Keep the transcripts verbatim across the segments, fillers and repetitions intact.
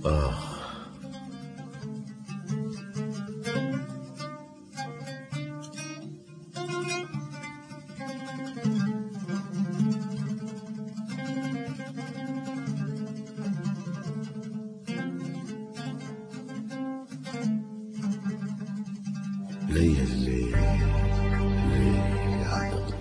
آه. ليا الليل ليل عدم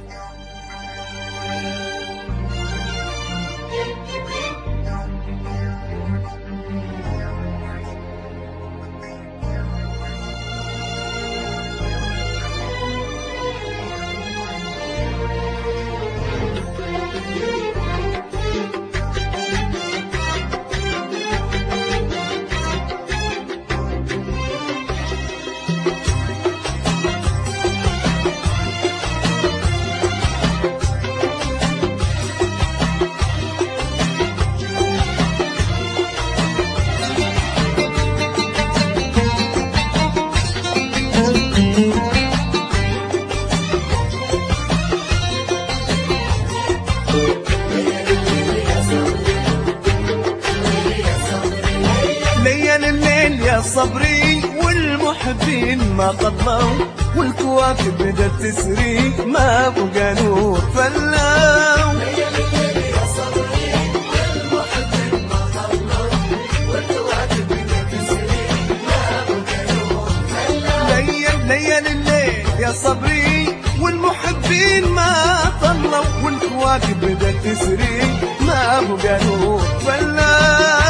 صبري والمحبين ما قضوا والكواكب بدت تسري ما بقى نور فلاو. يا صبري والمحبين ما قضوا والكواكب بدت تسري ما بقى نور فلاو. ليل ليل الليل يا صبري والمحبين ما طلوا والكواكب بدت تسري ما بقى نور فلاو.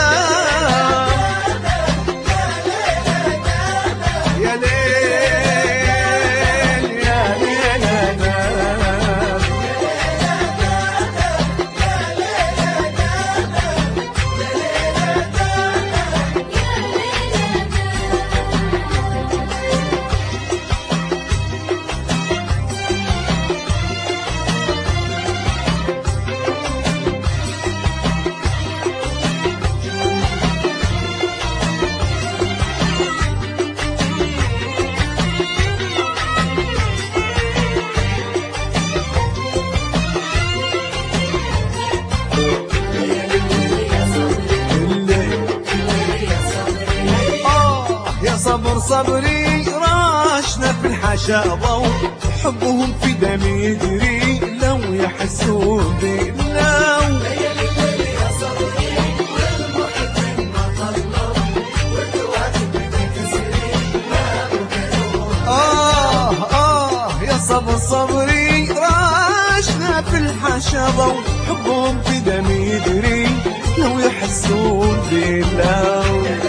صبر صبري راشنا في الحشا ضو حبهم في دمي يجري لو يحسون بالله. يا صبري والمحبين ما طلوا والكواكب بدت تسري ما بقى. آه آه يا صبر صبري راشنا في الحشا ضو حبهم في دمي يجري لو يحسون بالله.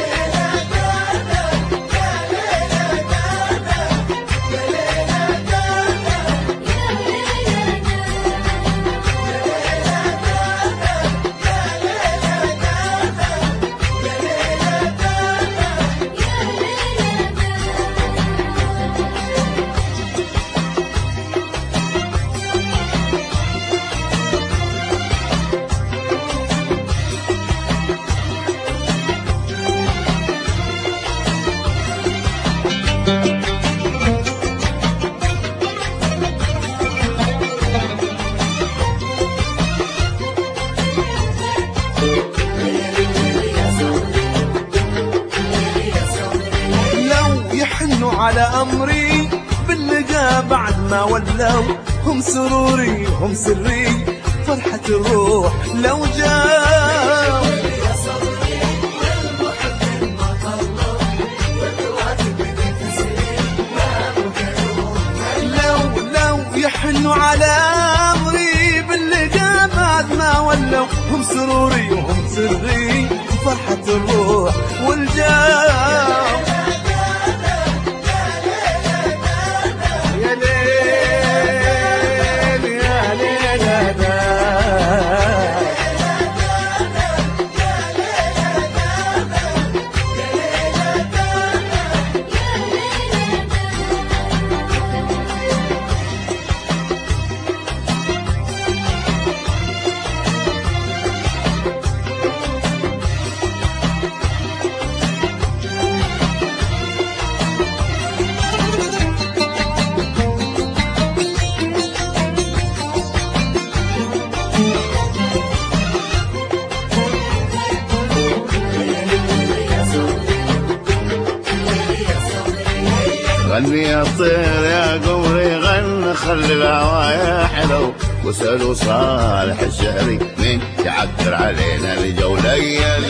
على أمري باللقا بعد ما ولوا هم سروري هم سري فرحة الروح لو جاو. يا صبري والمحبين ما طلوا والكواكب بدت تسري ما بقى. لو لو يحنوا على أمري باللقا بعد ما ولوا هم سروري وهم سري فرحة الروح والجاو. يا طير يا قمري غن خلي الهوايا حلو، واسألوا صالح الشهري من يعكر علينا الجو. ليل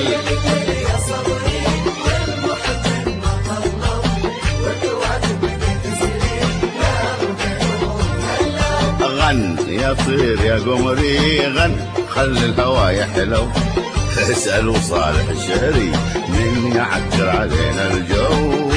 غن يا طير يا قمري غن خلي الهوايا حلو، اسألوا صالح الشهري من يعكر علينا الجو.